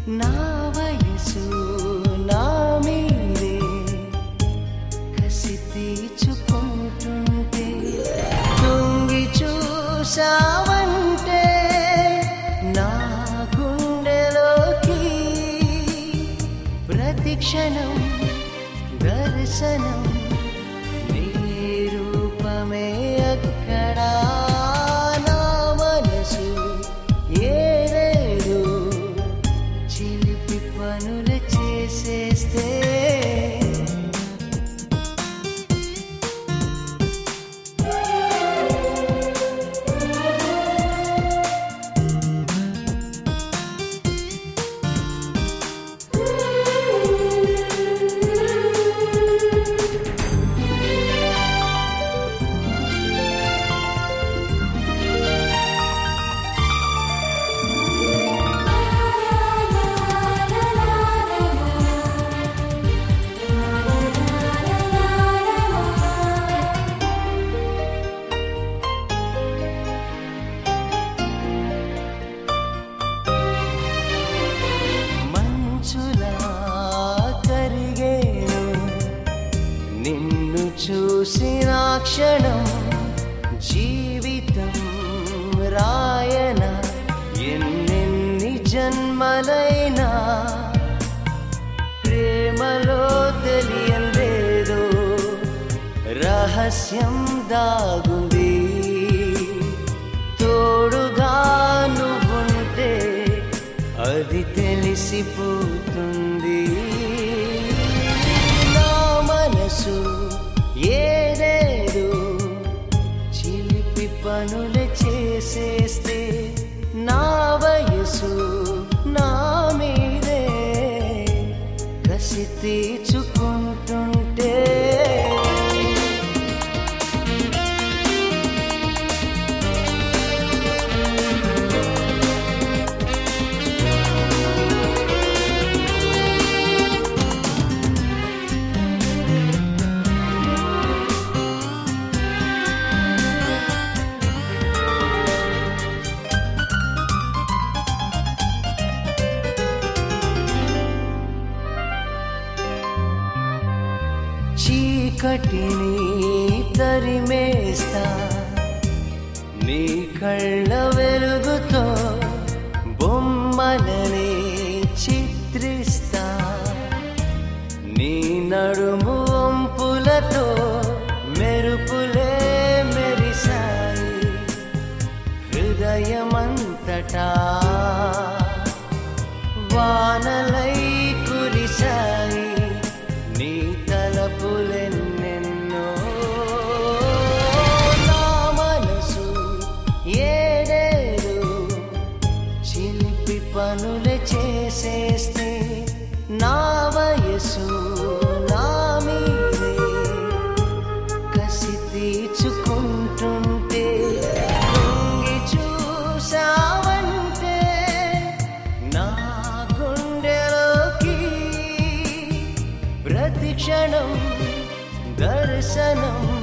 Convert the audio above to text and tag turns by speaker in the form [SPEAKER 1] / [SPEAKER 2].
[SPEAKER 1] నా వయసు నా మీదే కసి తీర్చుకుంటుంటే తొంగి చూసావంటే నా గుండెలోకి ప్రతి క్షణం దర్శనం నీ రూపమే అక్కడా నా మనసు ఏరేడు చిలిపి పనులు చేసేస్తే నిన్ను చూసిన క్షణం జీవితం రాయన ఎన్నెన్ని జన్మలైనా ప్రేమలో తెలియలేదో రహస్యం దాగుంది తోడుగా నువ్వుంటే అది తెలిసిపోతుంది ఏదేదో చిలిపి పనులు చేసేస్తే నా వయసు నా మీదే కసి తీర్చుకుంటుంటే చీకటిని తరిమేస్తా నీ కళ్ళ వెలుగుతో బొమ్మలని చిత్రిస్తా నీ నడుము వంపులతో మెరుపులే మెరిసాయి హృదయమంతటా వానలై కురిసాయి నీ తలపులెన్నెన్నో నా మనసు ఏదేదో చిలిపి పనులు చేసేస్తే నా వయసు నా మీదే కసి తీర్చుకుంటుంటే తొంగి చూసావంటే నా గుండెలోకి ప్రతి క్షణం దర్శనం